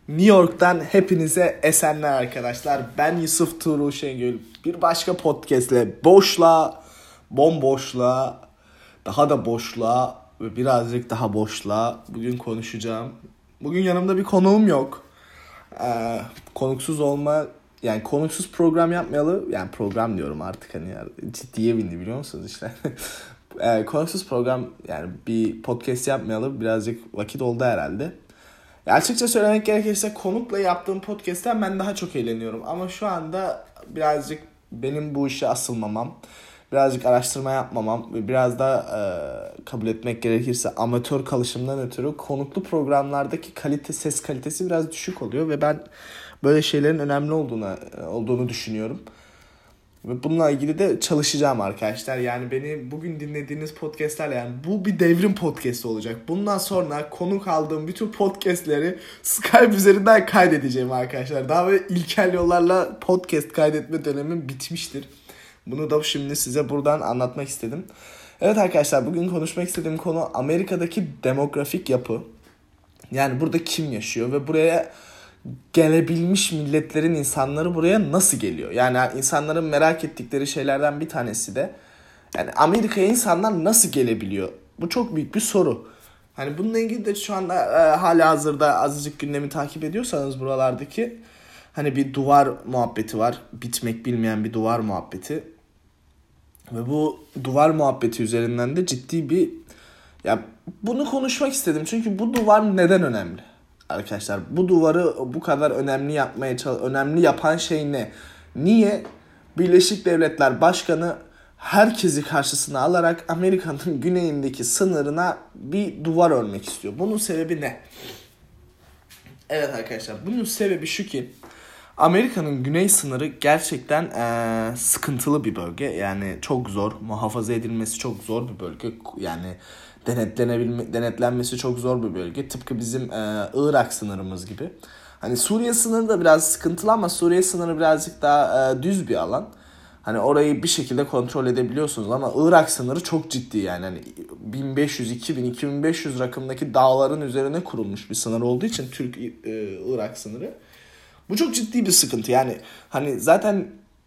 New York'tan hepinize esenler arkadaşlar. Ben Yusuf Tuğrul Şengül. Bir başka podcastle bomboşluğa, daha da boşluğa ve birazcık daha boşluğa bugün konuşacağım. Bugün yanımda bir konuğum yok. Konuksuz program yapmayalı. Yani program diyorum artık ciddiye bindi biliyor musunuz işte. Konuksuz program yani bir podcast yapmayalı birazcık vakit oldu herhalde. Açıkça söylemek gerekirse konukla yaptığım podcast'ten ben daha çok eğleniyorum. Ama şu anda birazcık benim bu işe asılmamam, birazcık araştırma yapmamam ve biraz da kabul etmek gerekirse amatör kalışımdan ötürü konuklu programlardaki ses kalitesi biraz düşük oluyor. Ve ben böyle şeylerin önemli olduğunu düşünüyorum. Ve bununla ilgili de çalışacağım arkadaşlar. Yani beni bugün dinlediğiniz podcastlerle bu bir devrim podcast olacak. Bundan sonra konuk aldığım bütün podcastleri Skype üzerinden kaydedeceğim arkadaşlar. Daha böyle ilkel yollarla podcast kaydetme dönemim bitmiştir. Bunu da şimdi size buradan anlatmak istedim. Evet arkadaşlar, bugün konuşmak istediğim konu Amerika'daki demografik yapı. Yani burada kim yaşıyor ve buraya gelebilmiş milletlerin insanları buraya nasıl geliyor? Yani insanların merak ettikleri şeylerden bir tanesi de yani Amerika'ya insanlar nasıl gelebiliyor? Bu çok büyük bir soru. Hani bununla ilgili de şu anda halihazırda azıcık gündemi takip ediyorsanız buralardaki hani bir duvar muhabbeti var. Bitmek bilmeyen bir duvar muhabbeti. Ve bu duvar muhabbeti üzerinden de ciddi bir bunu konuşmak istedim. Çünkü bu duvar neden önemli? Arkadaşlar bu duvarı bu kadar önemli yapan şey ne? Niye Birleşik Devletler Başkanı herkesi karşısına alarak Amerika'nın güneyindeki sınırına bir duvar örmek istiyor? Bunun sebebi ne? Evet arkadaşlar, bunun sebebi şu ki Amerika'nın güney sınırı gerçekten sıkıntılı bir bölge. Yani çok zor, muhafaza edilmesi çok zor bir bölge. Yani denetlenmesi çok zor bir bölge. Tıpkı bizim Irak sınırımız gibi. Hani Suriye sınırı da biraz sıkıntılı ama Suriye sınırı birazcık daha düz bir alan. Hani orayı bir şekilde kontrol edebiliyorsunuz ama Irak sınırı çok ciddi yani. Hani 1500, 2000, 2500 rakımdaki dağların üzerine kurulmuş bir sınır olduğu için Irak sınırı. Bu çok ciddi bir sıkıntı. Yani hani zaten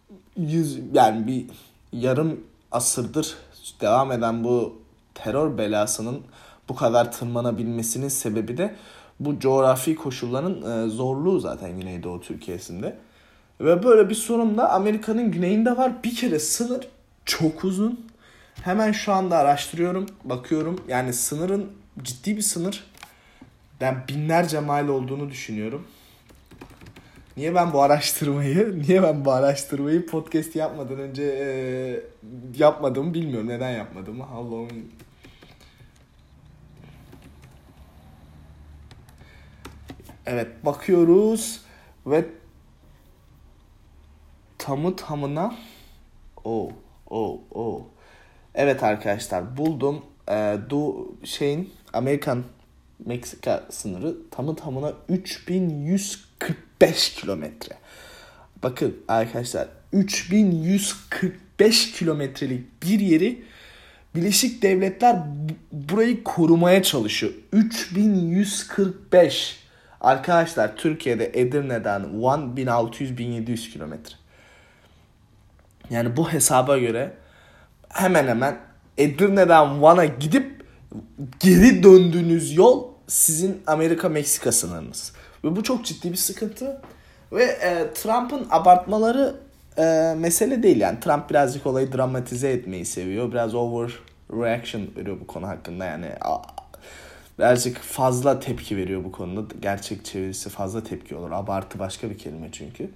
bir yarım asırdır devam eden bu terör belasının bu kadar tırmanabilmesinin sebebi de bu coğrafi koşulların zorluğu zaten Güneydoğu Türkiye'sinde. Ve böyle bir sorun da Amerika'nın güneyinde var. Bir kere sınır çok uzun. Hemen şu anda araştırıyorum, bakıyorum. Yani sınırın ciddi bir sınır. Ben binlerce mil olduğunu düşünüyorum. Niye ben bu araştırmayı podcast yapmadan önce yapmadığımı bilmiyorum. Neden yapmadığımı. Allah'ım. Evet, bakıyoruz ve tamına evet arkadaşlar, buldum. Amerikan Meksika sınırı tamına 3145 kilometre. Bakın arkadaşlar, 3145 kilometrelik bir yeri Birleşik Devletler burayı korumaya çalışıyor. 3145. Arkadaşlar Türkiye'de Edirne'den Van 1600-1700 kilometre. Yani bu hesaba göre hemen hemen Edirne'den Van'a gidip geri döndüğünüz yol sizin Amerika-Meksika sınırınız. Ve bu çok ciddi bir sıkıntı. Ve Trump'ın abartmaları mesele değil. Yani Trump birazcık olayı dramatize etmeyi seviyor. Biraz overreaction veriyor bu konu hakkında. Yani birazcık fazla tepki veriyor bu konuda. Gerçek çevirisi fazla tepki olur. Abartı başka bir kelime çünkü.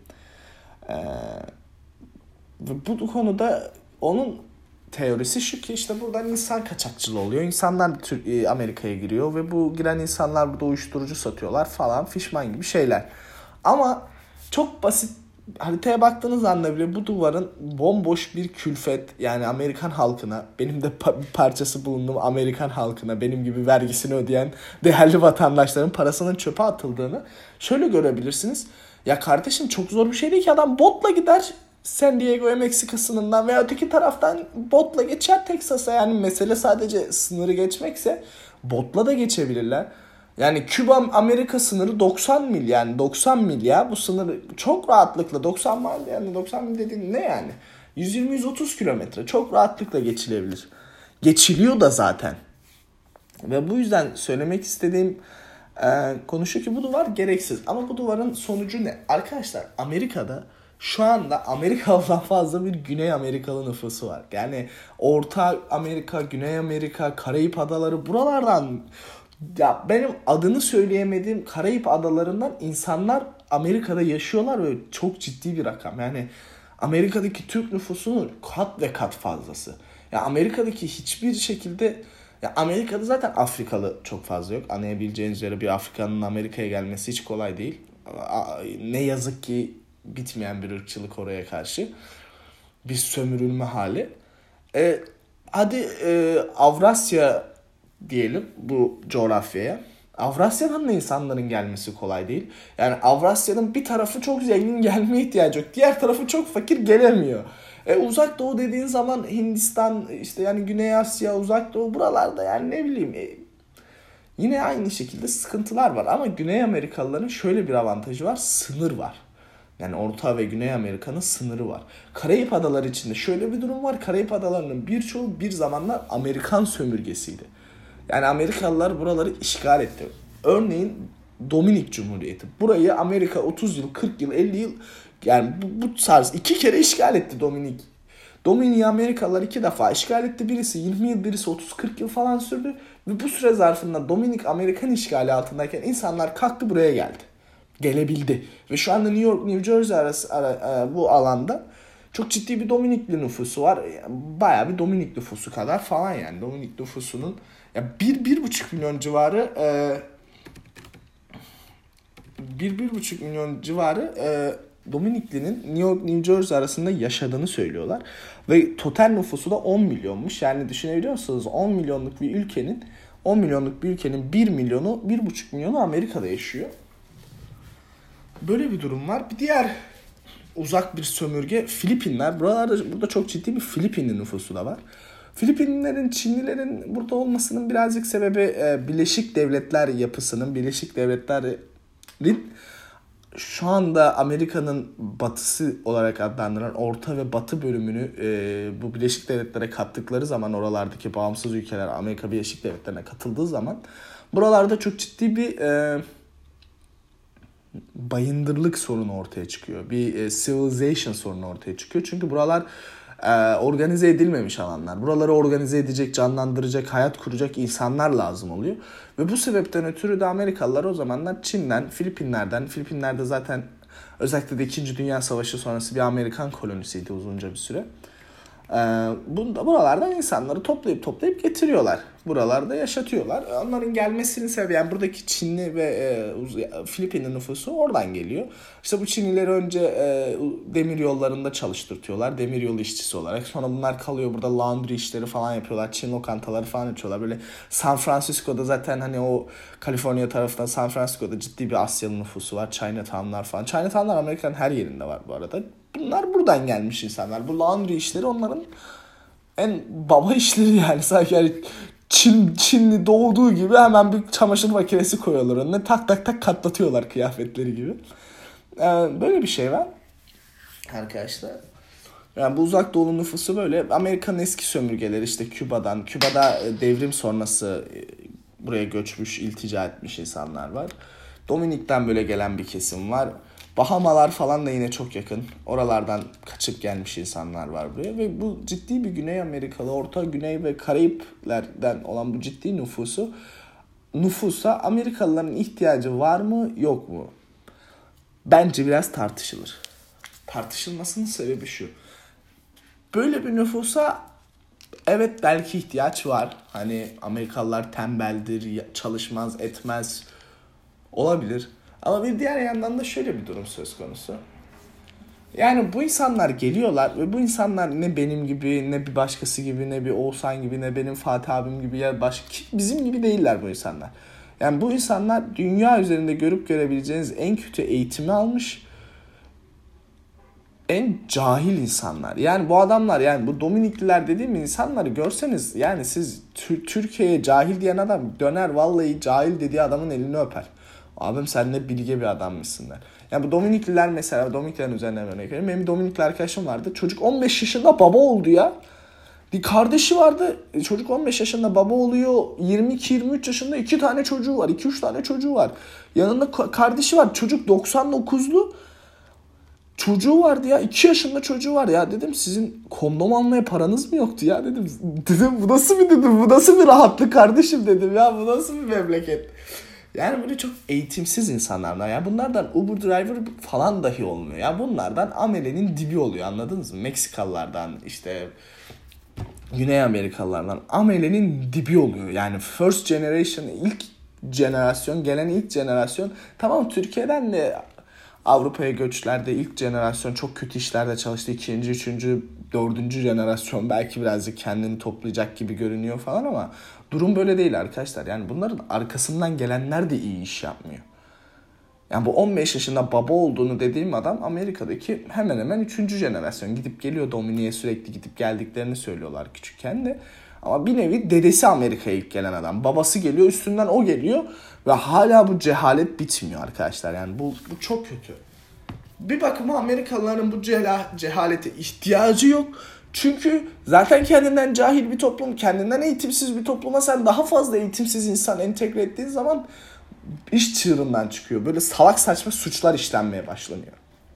Bu konuda onun teorisi şu ki işte buradan insan kaçakçılığı oluyor. İnsanlar Amerika'ya giriyor ve bu giren insanlar burada uyuşturucu satıyorlar falan fişman gibi şeyler. Ama çok basit, haritaya baktığınız anda bile bu duvarın bomboş bir külfet, yani Amerikan halkına, benim de bir parçası bulunduğum Amerikan halkına, benim gibi vergisini ödeyen değerli vatandaşların parasının çöpe atıldığını şöyle görebilirsiniz. Ya kardeşim, çok zor bir şey değil ki, adam botla gider San Diego'ya Meksika sınırından veya öteki taraftan botla geçer Texas'a. Yani mesele sadece sınırı geçmekse botla da geçebilirler. Yani Küba Amerika sınırı 90 mil, yani 90 mil ya, bu sınır çok rahatlıkla 90 mil, yani 90 mil dediğin ne yani? 120-130 kilometre çok rahatlıkla geçilebilir. Geçiliyor da zaten. Ve bu yüzden söylemek istediğim konu şu ki bu duvar gereksiz. Ama bu duvarın sonucu ne? Arkadaşlar Amerika'da şu anda Amerikalı'dan fazla bir Güney Amerikalı nüfusu var. Yani Orta Amerika, Güney Amerika, Karayip Adaları, buralardan, ya benim adını söyleyemediğim Karayip Adalarından insanlar Amerika'da yaşıyorlar ve çok ciddi bir rakam. Yani Amerika'daki Türk nüfusunun kat ve kat fazlası. Ya Amerika'daki hiçbir şekilde, ya Amerika'da zaten Afrikalı çok fazla yok. Anlayabileceğiniz üzere bir Afrikanın Amerika'ya gelmesi hiç kolay değil. Ne yazık ki bitmeyen bir ırkçılık oraya karşı. Bir sömürülme hali. Hadi Avrasya diyelim bu coğrafyaya. Avrasya'dan da insanların gelmesi kolay değil. Yani Avrasya'nın bir tarafı çok zengin, gelmeye ihtiyacı yok. Diğer tarafı çok fakir, gelemiyor. Uzak Doğu dediğin zaman Hindistan, işte yani Güney Asya, Uzak Doğu, buralarda yani ne bileyim yine aynı şekilde sıkıntılar var. Ama Güney Amerikalıların şöyle bir avantajı var: sınır var. Yani Orta ve Güney Amerika'nın sınırı var. Karayip Adaları içinde şöyle bir durum var: Karayip Adalarının birçoğu bir zamanlar Amerikan sömürgesiydi. Yani Amerikalılar buraları işgal etti. Örneğin Dominik Cumhuriyeti. Burayı Amerika 30 yıl, 40 yıl, 50 yıl, yani bu tarz 2 kere işgal etti Dominik. Dominik'i Amerikalılar 2 defa işgal etti. Birisi 20 yıl, birisi 30-40 yıl falan sürdü. Ve bu süre zarfında Dominik Amerikan işgali altındayken insanlar kalktı buraya geldi. Gelebildi. Ve şu anda New York, New Jersey arası bu alanda çok ciddi bir Dominikli nüfusu var. Bayağı bir Dominik nüfusu kadar falan yani. Dominik nüfusunun ya 1-1,5 milyon civarı 1-1,5 milyon civarı Dominiklinin New York, New Jersey arasında yaşadığını söylüyorlar. Ve total nüfusu da 10 milyonmuş. Yani düşünebiliyor musunuz? 10 milyonluk bir ülkenin 1 milyonu, 1,5 milyonu Amerika'da yaşıyor. Böyle bir durum var. Bir diğer uzak bir sömürge Filipinler. Burada çok ciddi bir Filipinli nüfusu da var. Filipinlilerin, Çinlilerin burada olmasının birazcık sebebi Birleşik Devletler yapısının, Birleşik Devletler'in şu anda Amerika'nın batısı olarak adlandırılan Orta ve Batı bölümünü bu Birleşik Devletlere kattıkları zaman, oralardaki bağımsız ülkeler Amerika Birleşik Devletleri'ne katıldığı zaman buralarda çok ciddi bir bayındırlık sorunu ortaya çıkıyor. Bir civilization sorunu ortaya çıkıyor. Çünkü buralar organize edilmemiş alanlar. Buraları organize edecek, canlandıracak, hayat kuracak insanlar lazım oluyor. Ve bu sebepten ötürü de Amerikalılar o zamanlar Çin'den, Filipinler'de zaten özellikle de 2. Dünya Savaşı sonrası bir Amerikan kolonisiydi uzunca bir süre. Buralardan insanları toplayıp getiriyorlar. Buralarda yaşatıyorlar. Onların gelmesinin sebebi, yani buradaki Çinli ve Filipinli nüfusu oradan geliyor. İşte bu Çinlileri önce demir yollarında çalıştırtıyorlar. Demir yolu işçisi olarak. Sonra bunlar kalıyor burada, laundry işleri falan yapıyorlar. Çin lokantaları falan açıyorlar. Böyle San Francisco'da zaten hani o Kaliforniya tarafından San Francisco'da ciddi bir Asyalı nüfusu var. Chinatown'lar falan. Chinatown'lar Amerika'nın her yerinde var bu arada. Bunlar buradan gelmiş insanlar. Bu laundry işleri onların en baba işleri yani. Sanki yani Çinli doğduğu gibi hemen bir çamaşır makinesi koyuyorlar önüne. Tak tak tak katlatıyorlar kıyafetleri gibi. Böyle bir şey var arkadaşlar. Yani bu uzak doğu nüfusu böyle. Amerika'nın eski sömürgeleri işte Küba'da devrim sonrası buraya göçmüş, iltica etmiş insanlar var. Dominik'ten böyle gelen bir kesim var. Bahamalar falan da yine çok yakın. Oralardan kaçıp gelmiş insanlar var buraya. Ve bu ciddi bir Güney Amerikalı, Orta Güney ve Karayiplerden olan bu ciddi nüfusa Amerikalıların ihtiyacı var mı yok mu? Bence biraz tartışılır. Tartışılmasının sebebi şu: böyle bir nüfusa evet belki ihtiyaç var. Hani Amerikalılar tembeldir, çalışmaz, etmez, olabilir. Ama bir diğer yandan da şöyle bir durum söz konusu. Yani bu insanlar geliyorlar ve bu insanlar ne benim gibi, ne bir başkası gibi, ne bir Oğuzhan gibi, ne benim Fatih abim gibi ya bizim gibi değiller bu insanlar. Yani bu insanlar dünya üzerinde görüp görebileceğiniz en kötü eğitimi almış en cahil insanlar. Yani bu adamlar, yani bu Dominikliler dediğim insanları görseniz, yani siz Türkiye'ye cahil diyen adam döner vallahi cahil dediği adamın elini öper. Abim sen ne bilge bir adammışsın der. Yani bu Dominikliler mesela, Dominiklilerin üzerinden örnek vereyim. Benim Dominikli arkadaşım vardı. Çocuk 15 yaşında baba oldu ya. Bir kardeşi vardı. Çocuk 15 yaşında baba oluyor. 22-23 yaşında 2 tane çocuğu var. 2-3 tane çocuğu var. Yanında kardeşi var. Çocuk 99'lu. Çocuğu vardı ya. 2 yaşında çocuğu var ya. Dedim sizin kondom almaya paranız mı yoktu ya dedim. Dedim bu nasıl bir, dedim bu nasıl bir rahatlık kardeşim dedim ya. Bu nasıl bir memleket. Yani böyle çok eğitimsiz insanlardan ya. Bunlardan Uber driver falan dahi olmuyor. Ya bunlardan amelenin dibi oluyor, anladınız mı? Meksikalılardan işte Güney Amerikalılardan amelenin dibi oluyor. Yani first generation, ilk jenerasyon, gelen ilk jenerasyon. Tamam, Türkiye'den de Avrupa'ya göçlerde ilk jenerasyon çok kötü işlerde çalıştı. İkinci, üçüncü, dördüncü jenerasyon belki birazcık kendini toplayacak gibi görünüyor falan ama durum böyle değil arkadaşlar. Yani bunların arkasından gelenler de iyi iş yapmıyor. Yani bu 15 yaşında baba olduğunu dediğim adam Amerika'daki hemen hemen 3. jenerasyon. Gidip geliyor, Dominik'e sürekli gidip geldiklerini söylüyorlar küçükken de. Ama bir nevi dedesi Amerika'ya ilk gelen adam. Babası geliyor, üstünden o geliyor ve hala bu cehalet bitmiyor arkadaşlar. Yani bu çok kötü. Bir bakıma Amerikalıların bu cehalete ihtiyacı yok. Çünkü zaten kendinden cahil bir toplum, kendinden eğitimsiz bir topluma sen daha fazla eğitimsiz insan entegre ettiğin zaman iş çığırından çıkıyor. Böyle salak saçma suçlar işlenmeye başlanıyor.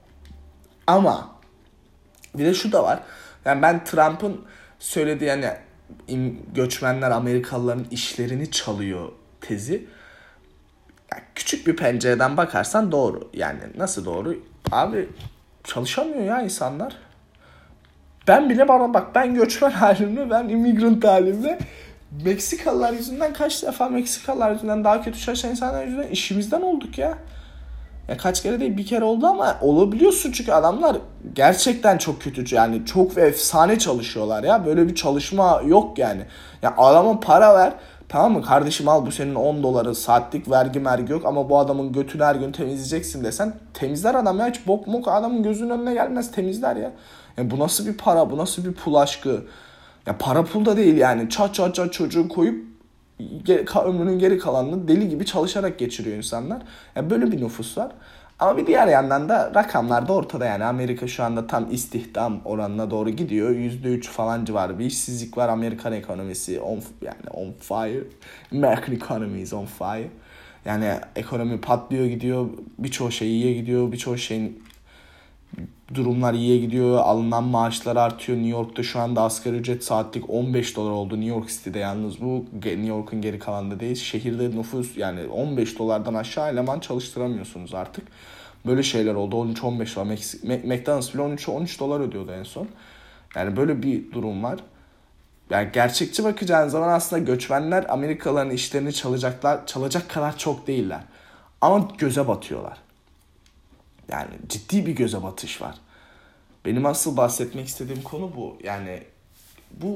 Ama bir de şu da var. Yani ben Trump'ın söylediği, yani göçmenler Amerikalıların işlerini çalıyor tezi. Yani küçük bir pencereden bakarsan doğru. Yani nasıl doğru? Abi çalışamıyor ya insanlar. Ben bile, bana bak, ben göçmen halimle, ben immigrant halimle Meksikalılar yüzünden kaç defa Meksikalılar yüzünden daha kötü çalışan insanlar yüzünden işimizden olduk ya. Ya kaç kere değil, bir kere oldu ama olabiliyorsun çünkü adamlar gerçekten çok kötü, yani çok efsane çalışıyorlar ya. Böyle bir çalışma yok yani. Ya adama para ver, tamam mı kardeşim, al bu senin $10 saatlik, vergi mergi yok ama bu adamın götünü her gün temizleyeceksin desen temizler adam ya. Hiç bok mok adamın gözünün önüne gelmez, temizler ya. Yani bu nasıl bir para, bu nasıl bir pul aşkı. Ya para pul da değil yani, çat çat çat çocuğu koyup ömrünün geri kalanını deli gibi çalışarak geçiriyor insanlar. Yani böyle bir nüfus var. Ama bir diğer yandan da rakamlar da ortada yani. Amerika şu anda tam istihdam oranına doğru gidiyor. %3 falan civarı bir işsizlik var. Amerikan ekonomisi on fire. American economy is on fire. Yani ekonomi patlıyor gidiyor. Birçok şey iyiye gidiyor. Birçok şeyin durumlar iyiye gidiyor. Alınan maaşlar artıyor. New York'ta şu anda asgari ücret saatlik $15 oldu. New York City'de yalnız bu. New York'un geri kalanında değil. Şehirde nüfus, yani $15'dan aşağı eleman çalıştıramıyorsunuz artık. Böyle şeyler oldu. 13-15 dolar. McDonald's bile 13 dolar ödüyordu en son. Yani böyle bir durum var. Yani gerçekçi bakacağınız zaman aslında göçmenler Amerikalıların işlerini çalacak kadar çok değiller. Ama göze batıyorlar. Yani ciddi bir göze batış var. Benim asıl bahsetmek istediğim konu bu. Yani bu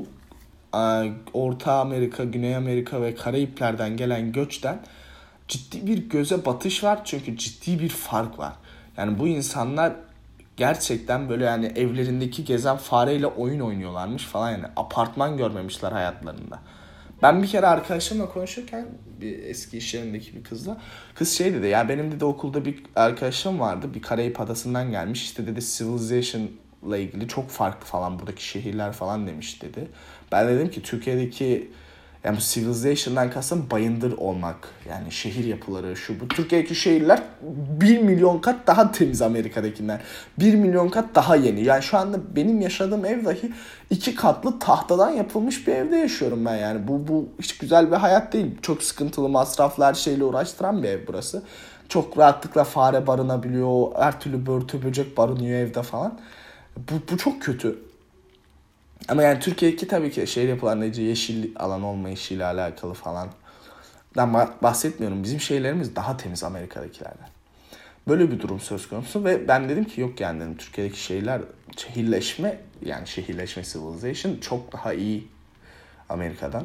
Orta Amerika, Güney Amerika ve Karayipler'den gelen göçten ciddi bir göze batış var. Çünkü ciddi bir fark var. Yani bu insanlar gerçekten böyle, yani evlerindeki gezen fareyle oyun oynuyorlarmış falan yani. Apartman görmemişler hayatlarında. Ben bir kere arkadaşımla konuşurken, bir eski iş yerindeki bir kızla, kız şey dedi ya, benim dedi okulda bir arkadaşım vardı, bir Karayip adasından gelmiş, işte dedi Civilization'la ilgili çok farklı falan buradaki şehirler falan demiş dedi. Ben dedim ki Türkiye'deki, yani bu Civilization'dan kastım bayındır olmak, yani şehir yapıları şu bu. Türkiye'deki şehirler 1 milyon kat daha temiz Amerika'dakinden. 1 milyon kat daha yeni. Yani şu anda benim yaşadığım ev dahi 2 katlı tahtadan yapılmış bir evde yaşıyorum ben yani. Bu hiç güzel bir hayat değil. Çok sıkıntılı, masraflar şeyle uğraştıran bir ev burası. Çok rahatlıkla fare barınabiliyor. Her türlü börtü böcek barınıyor evde falan. Bu çok kötü. Ama yani Türkiye'deki tabii ki şehir yapılarında yeşil alan olmayışıyla alakalı falan. Ben bahsetmiyorum. Bizim şehirlerimiz daha temiz Amerika'dakilerden. Böyle bir durum söz konusu ve ben dedim ki yok yani dedim, Türkiye'deki şehirleşme, yani şehirleşme civilization çok daha iyi Amerika'dan.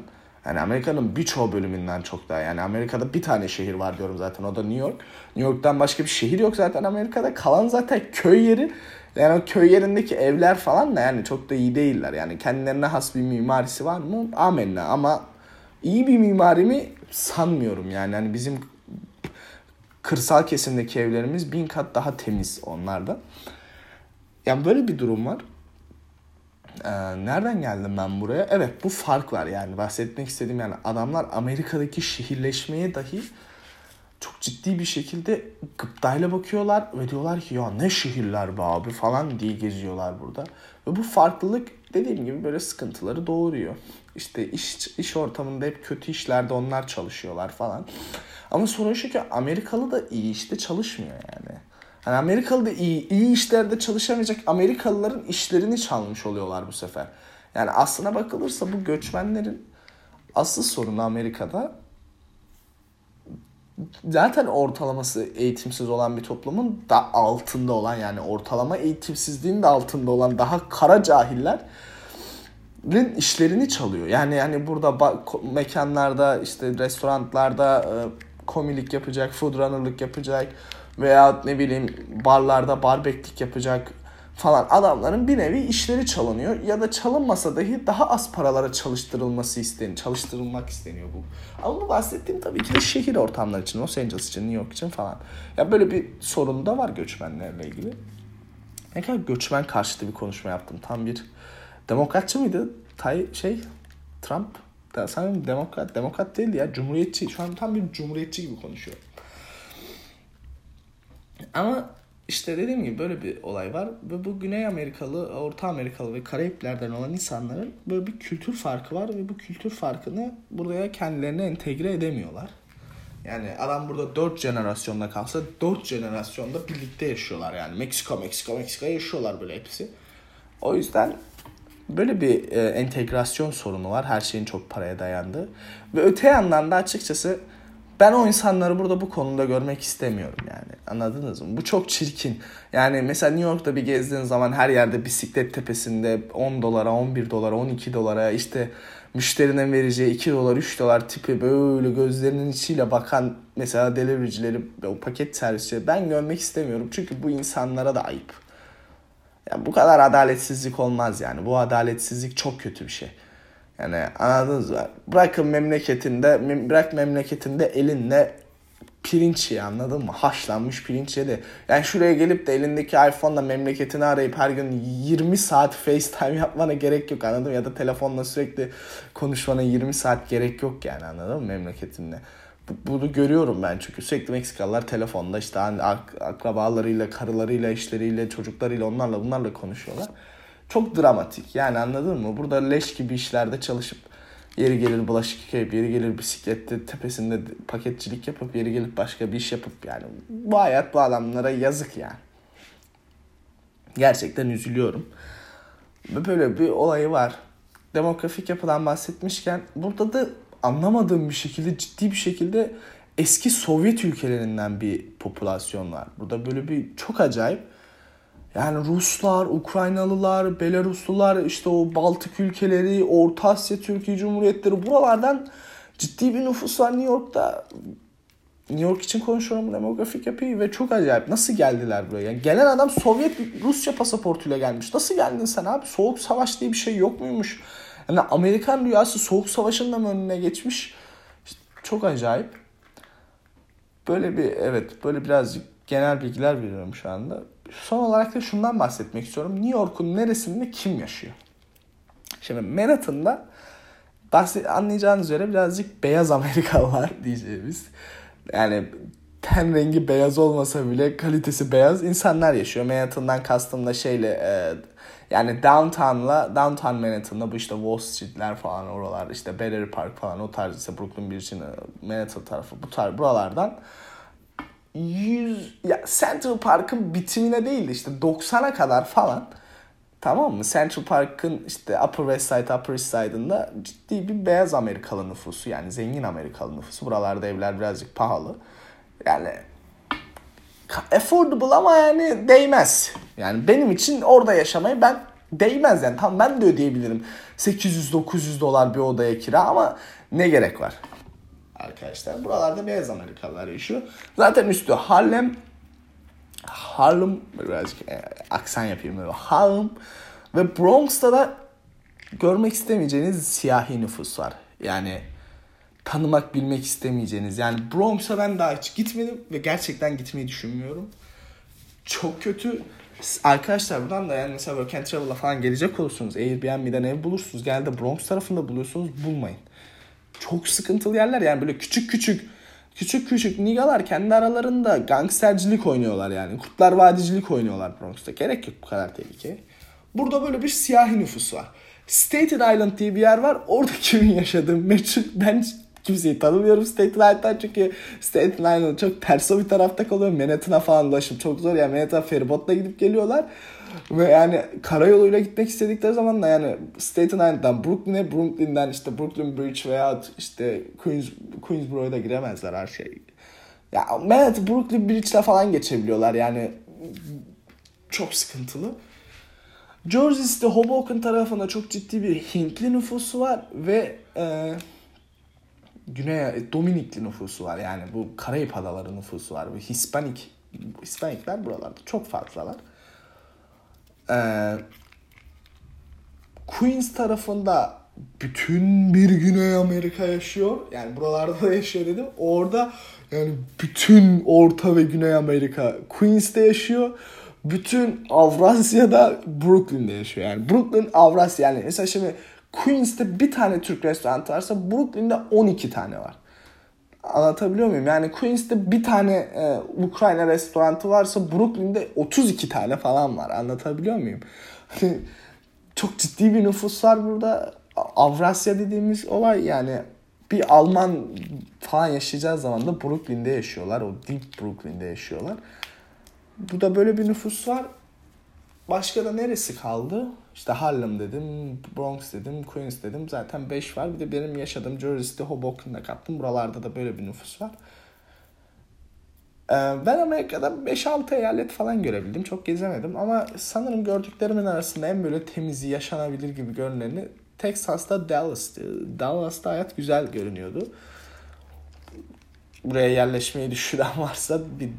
Yani Amerika'nın birçoğu bölümünden çok daha. Yani Amerika'da bir tane şehir var diyorum zaten, o da New York. New York'tan başka bir şehir yok zaten Amerika'da. Kalan zaten köy yeri. Yani o köy yerindeki evler falan da yani çok da iyi değiller. Yani kendilerine has bir mimarisi var mı? Amenna, ama iyi bir mimari mi sanmıyorum yani. Hani bizim kırsal kesimdeki evlerimiz 1000 kat daha temiz onlardan. Yani böyle bir durum var. Nereden geldim ben buraya? Evet, bu fark var yani. Bahsetmek istediğim, yani adamlar Amerika'daki şehirleşmeye dahi çok ciddi bir şekilde gıptayla bakıyorlar ve diyorlar ki ya ne şehirler be abi falan diye geziyorlar burada. Ve bu farklılık dediğim gibi böyle sıkıntıları doğuruyor. İşte iş ortamında hep kötü işlerde onlar çalışıyorlar falan. Ama sorun şu ki Amerikalı da iyi işte çalışmıyor yani. Hani Amerikalı da iyi işlerde çalışamayacak Amerikalıların işlerini çalmış oluyorlar bu sefer. Yani aslına bakılırsa bu göçmenlerin asıl sorunu Amerika'da zaten ortalaması eğitimsiz olan bir toplumun da altında olan, yani ortalama eğitimsizliğin de altında olan daha kara cahillerin işlerini çalıyor. Yani burada mekanlarda, işte restoranlarda komilik yapacak, food runner'lık yapacak veya ne bileyim barlarda barbeklik yapacak falan adamların bir nevi işleri çalınıyor ya da çalınmasa dahi daha az paralara çalıştırılmak isteniyor bu. Ama bu bahsettiğim tabii ki de şehir ortamları için, Los Angeles için, New York için falan. Ya böyle bir sorun da var göçmenlerle ilgili. Ne kadar göçmen karşıtı bir konuşma yaptım. Tam bir demokratçı mıydı? Trump. Sanırım demokrat değildi ya. Cumhuriyetçi. Şu an tam bir cumhuriyetçi gibi konuşuyor. Ama işte dediğim gibi böyle bir olay var. Ve bu Güney Amerikalı, Orta Amerikalı ve Karayiplerden olan insanların böyle bir kültür farkı var. Ve bu kültür farkını buraya kendilerine entegre edemiyorlar. Yani adam burada 4 jenerasyonda kalsa 4 jenerasyonda birlikte yaşıyorlar. Yani Meksika yaşıyorlar böyle hepsi. O yüzden böyle bir entegrasyon sorunu var. Her şeyin çok paraya dayandığı. Ve öte yandan da açıkçası ben o insanları burada bu konuda görmek istemiyorum yani. Anladınız mı? Bu çok çirkin. Yani mesela New York'ta bir gezdiğin zaman her yerde bisiklet tepesinde 10 dolara, 11 dolara, 12 dolara işte müşterine vereceği 2 dolar, 3 dolar tipi böyle gözlerinin içiyle bakan mesela deliverycileri, o paket servisçileri ben görmek istemiyorum. Çünkü bu insanlara da ayıp. Ya bu kadar adaletsizlik olmaz yani. Bu adaletsizlik çok kötü bir şey. Yani anladınız mı? Bırak memleketinde elinle pirinç ye, anladın mı? Haşlanmış pirinç ye de. Yani şuraya gelip de elindeki iPhone'la memleketini arayıp her gün 20 saat FaceTime yapmana gerek yok, anladın mı? Ya da telefonla sürekli konuşmana 20 saat gerek yok yani, anladın mı, memleketinle. Bunu görüyorum ben çünkü sürekli Meksikalılar telefonda işte akrabalarıyla, karılarıyla, eşleriyle, çocuklarıyla bunlarla konuşuyorlar. Çok dramatik yani, anladın mı? Burada leş gibi işlerde çalışıp yeri gelir bulaşık yıkayıp, yeri gelir bisiklette tepesinde paketçilik yapıp, yeri gelip başka bir iş yapıp, yani bu hayat bu adamlara yazık yani. Gerçekten üzülüyorum. Ve böyle bir olayı var. Demografik yapıdan bahsetmişken burada da anlamadığım bir şekilde, ciddi bir şekilde eski Sovyet ülkelerinden bir popülasyon var. Burada böyle bir çok acayip. Yani Ruslar, Ukraynalılar, Belaruslular, işte o Baltık ülkeleri, Orta Asya Türkiye Cumhuriyetleri, buralardan ciddi bir nüfus var New York'ta. New York için konuşuyorum, demografik yapıyı, ve çok acayip. Nasıl geldiler buraya? Yani gelen adam Rusya pasaportuyla gelmiş. Nasıl geldin sen abi? Soğuk Savaş diye bir şey yok muymuş? Yani Amerikan rüyası Soğuk Savaş'ın da mı önüne geçmiş? İşte çok acayip. Böyle birazcık genel bilgiler veriyorum şu anda. Son olarak da şundan bahsetmek istiyorum. New York'un neresinde kim yaşıyor? Şimdi Manhattan'da anlayacağınız üzere birazcık beyaz Amerikalılar diyeceğimiz. Yani ten rengi beyaz olmasa bile kalitesi beyaz insanlar yaşıyor. Manhattan'dan kastım da yani Downtown Manhattan'da bu işte Wall Street'ler falan, oralar işte Battery Park falan, o tarz, işte Brooklyn Bridge'in Manhattan tarafı, bu tarz buralardan Central Park'ın bitimine değil de işte 90'a kadar falan, tamam mı? Central Park'ın işte Upper West Side, Upper East Side'ında ciddi bir beyaz Amerikalı nüfusu, yani zengin Amerikalı nüfusu. Buralarda evler birazcık pahalı. Yani affordable ama yani değmez. Yani benim için orada yaşamayı değmez yani. Tamam, ben de ödeyebilirim. $800-900 bir odaya kira ama ne gerek var? Arkadaşlar buralarda beyaz Amerikalılar yaşıyor. Zaten üstü Harlem birazcık aksan yapayım böyle. Harlem ve Bronx'ta da görmek istemeyeceğiniz siyahi nüfus var. Yani tanımak, bilmek istemeyeceğiniz. Yani Bronx'a ben daha hiç gitmedim ve gerçekten gitmeyi düşünmüyorum. Çok kötü. Arkadaşlar buradan da yani mesela Work and Travel'a falan gelecek olursunuz. Airbnb'den ev bulursunuz. Genelde Bronx tarafında buluyorsunuz. Bulmayın. Çok sıkıntılı yerler yani böyle küçük nigalar kendi aralarında gangstercilik oynuyorlar yani. Kurtlar Vadicilik oynuyorlar Bronx'ta. Gerek yok bu kadar tehlikeye. Burada böyle bir siyahi nüfus var. Staten Island diye bir yer var. Orada kimin yaşadığı meçhul. Ben kimseyi tanımıyorum Staten Island'dan çünkü Staten Island çok ters o bir tarafta kalıyor. Manhattan'a falan ulaşım çok zor. Yani Manhattan feribotla gidip geliyorlar. Ve yani karayoluyla gitmek istedikleri zaman da yani Staten Island'dan Brooklyn'e, Brooklyn'den işte Brooklyn Bridge veya işte Queensborough'a da giremezler her şey. Ya Manhattan, Brooklyn Bridge'le falan geçebiliyorlar yani çok sıkıntılı. Jersey City, Hoboken tarafında çok ciddi bir Hintli nüfusu var ve Dominikli nüfusu var yani bu Karayip Adaları nüfusu var ve Hispanikler buralarda çok fazlalar. Queens tarafında bütün bir Güney Amerika yaşıyor. Yani buralarda da yaşıyor dedim. Orada yani bütün Orta ve Güney Amerika Queens'te yaşıyor. Bütün Avrasya'da Brooklyn'de yaşıyor. Yani Brooklyn, Avrasya yani mesela şimdi Queens'te bir tane Türk restoranı varsa Brooklyn'de 12 tane var. Anlatabiliyor muyum? Yani Queens'te bir tane Ukrayna restoranı varsa Brooklyn'de 32 tane falan var. Anlatabiliyor muyum? Çok ciddi bir nüfus var burada. Avrasya dediğimiz olay yani bir Alman falan yaşayacağı zaman da Brooklyn'de yaşıyorlar. O Deep Brooklyn'de yaşıyorlar. Burada böyle bir nüfus var. Başka da neresi kaldı? İşte Harlem dedim, Bronx dedim, Queens dedim. Zaten 5 var. Bir de benim yaşadığım Jersey City, Hoboken'da kattım. Buralarda da böyle bir nüfus var. Ben Amerika'da 5-6 eyalet falan görebildim. Çok gezemedim ama sanırım gördüklerimin arasında en böyle temizi, yaşanabilir gibi görüneni Texas'ta Dallas'tı. Dallas'ta hayat güzel görünüyordu. Buraya yerleşmeyi düşünen varsa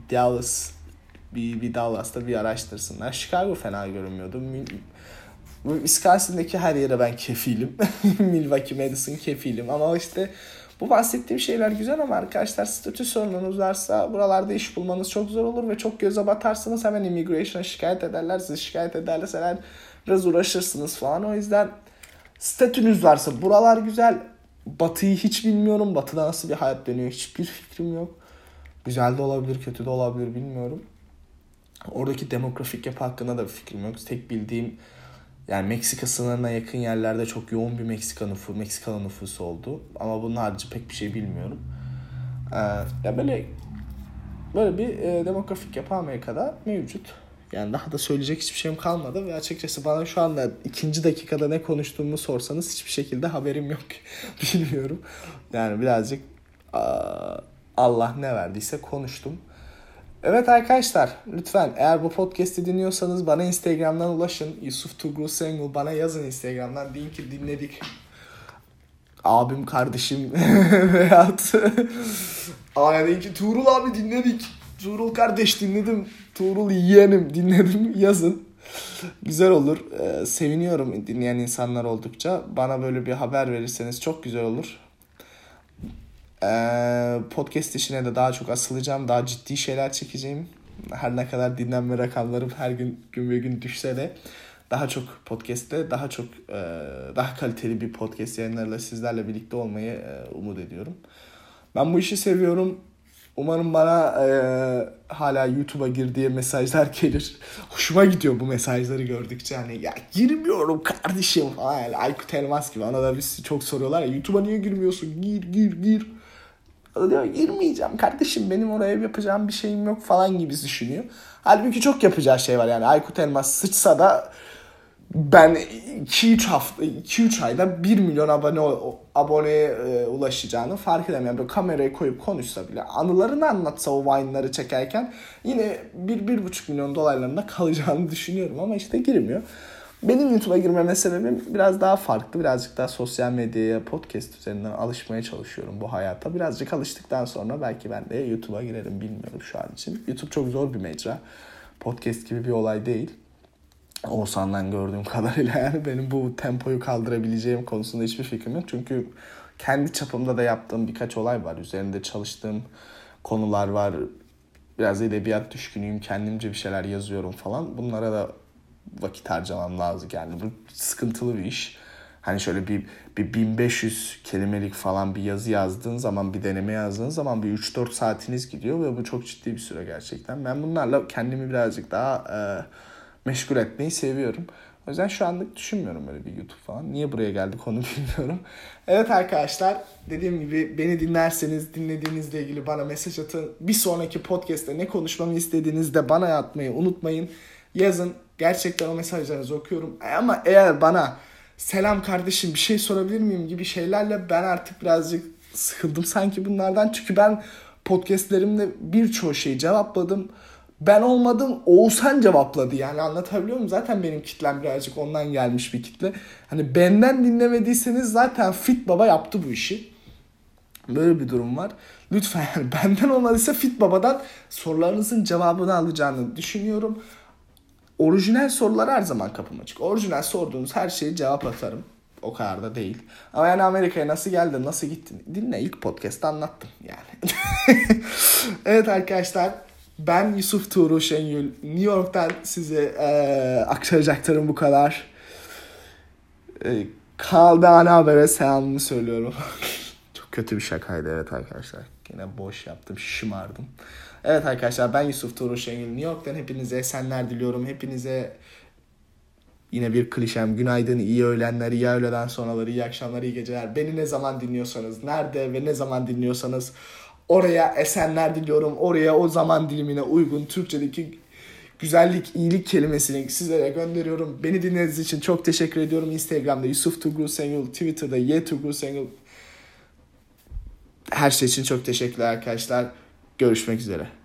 bir Dallas'ta bir araştırsınlar. Chicago fena görünmüyordu. Wisconsin'daki her yere ben kefilim. Milwaukee, Madison kefilim. Ama işte bu bahsettiğim şeyler güzel ama arkadaşlar statü sorununuz varsa buralarda iş bulmanız çok zor olur ve çok göze batarsanız hemen immigration'a şikayet ederler. Sizi şikayet ederlerse biraz uğraşırsınız falan. O yüzden statünüz varsa buralar güzel. Batı'yı hiç bilmiyorum. Batı'da nasıl bir hayat dönüyor hiçbir fikrim yok. Güzel de olabilir, kötü de olabilir bilmiyorum. Oradaki demografik yapı hakkında da bir fikrim yok. Tek bildiğim yani Meksika sınırına yakın yerlerde çok yoğun bir Meksikalı nüfusu oldu. Ama bunun harici pek bir şey bilmiyorum. Ya böyle bir demografik yapı Amerika'da mevcut. Yani daha da söyleyecek hiçbir şeyim kalmadı ve açıkçası bana şu anda 2. dakikada ne konuştuğumu sorsanız hiçbir şekilde haberim yok. Bilmiyorum. Yani birazcık Allah ne verdiyse konuştum. Evet arkadaşlar lütfen eğer bu podcast'i dinliyorsanız bana Instagram'dan ulaşın. Yusuf Turgul Sengül bana yazın Instagram'dan. Deyin ki dinledik. Abim, kardeşim veyahut deyin ki Tuğrul abi dinledik. Tuğrul kardeş dinledim. Tuğrul yeğenim dinledim yazın. Güzel olur. Seviniyorum dinleyen insanlar oldukça. Bana böyle bir haber verirseniz çok güzel olur. Podcast işine de daha çok asılacağım. Daha ciddi şeyler çekeceğim. Her ne kadar dinlenme rakamlarım her gün ve gün düşse de daha çok podcast'te daha kaliteli bir podcast yayınlarıyla sizlerle birlikte olmayı umut ediyorum. Ben bu işi seviyorum. Umarım bana hala YouTube'a gir diye mesajlar gelir. Hoşuma gidiyor bu mesajları gördükçe. Hani ya girmiyorum kardeşim falan. Yani Aykut Elmas gibi. Ona da biz çok soruyorlar ya YouTube'a niye girmiyorsun? Gir. O diyor girmeyeceğim kardeşim benim oraya yapacağım bir şeyim yok falan gibi düşünüyor. Halbuki çok yapacağı şey var yani. Aykut Elmas sıçsa da ben 2-3 ayda 1 milyon aboneye ulaşacağını fark edemiyorum. Böyle kamerayı koyup konuşsa bile anılarını anlatsa o Vine'ları çekerken yine 1-1,5 milyon dolarlarında kalacağını düşünüyorum ama işte girmiyor. Benim YouTube'a girmeme sebebim biraz daha farklı. Birazcık daha sosyal medyaya, podcast üzerinden alışmaya çalışıyorum bu hayata. Birazcık alıştıktan sonra belki ben de YouTube'a girerim, bilmiyorum şu an için. YouTube çok zor bir mecra. Podcast gibi bir olay değil. Oğuzhan'dan gördüğüm kadarıyla yani benim bu tempoyu kaldırabileceğim konusunda hiçbir fikrim yok. Çünkü kendi çapımda da yaptığım birkaç olay var. Üzerinde çalıştığım konular var. Biraz edebiyat düşkünüyüm. Kendimce bir şeyler yazıyorum falan. Bunlara da vakit harcamam lazım. Yani bu sıkıntılı bir iş. Hani şöyle bir 1500 kelimelik falan bir yazı yazdığın zaman, bir deneme yazdığın zaman bir 3-4 saatiniz gidiyor ve bu çok ciddi bir süre gerçekten. Ben bunlarla kendimi birazcık daha meşgul etmeyi seviyorum. O yüzden şu anlık düşünmüyorum böyle bir YouTube falan. Niye buraya geldik onu bilmiyorum. Evet arkadaşlar, dediğim gibi beni dinlerseniz dinlediğinizle ilgili bana mesaj atın. Bir sonraki podcast'te ne konuşmamı istediğinizde bana atmayı unutmayın. Yazın. Gerçekten o mesajlarınızı okuyorum. Ama eğer bana selam kardeşim bir şey sorabilir miyim gibi şeylerle ben artık birazcık sıkıldım sanki bunlardan. Çünkü ben podcastlerimde birçoğu şeyi cevapladım. Ben olmadım, Oğuzhan cevapladı, yani anlatabiliyor muyum? Zaten benim kitlem birazcık ondan gelmiş bir kitle. Hani benden dinlemediyseniz zaten Fit Baba yaptı bu işi. Böyle bir durum var. Lütfen yani benden olmadıysa Fit Baba'dan sorularınızın cevabını alacağını düşünüyorum. Orijinal sorular her zaman kapım açık. Orijinal sorduğunuz her şeye cevap atarım. O kadar da değil. Ama yani Amerika'ya nasıl geldin, nasıl gittin? Dinle, ilk podcast'ta anlattım yani. Evet arkadaşlar. Ben Yusuf Tuğrul Şengül. New York'tan size aktaracaklarım bu kadar. Kanalda ne habere selamını söylüyorum. Çok kötü bir şakaydı evet arkadaşlar. Yine boş yaptım, şımardım. Evet arkadaşlar, ben Yusuf Tuğrul Şengül. New York'tan hepinize esenler diliyorum. Hepinize yine bir klişem günaydın, iyi öğlenler, iyi öğleden sonraları, iyi akşamlar, iyi geceler. Beni ne zaman dinliyorsanız, nerede ve ne zaman dinliyorsanız oraya esenler diliyorum. Oraya o zaman dilimine uygun Türkçedeki güzellik, iyilik kelimesini sizlere gönderiyorum. Beni dinlediğiniz için çok teşekkür ediyorum. Instagram'da Yusuf Tuğrul Şengül, Twitter'da Tuğrul Şengül. Her şey için çok teşekkürler arkadaşlar. Görüşmek üzere.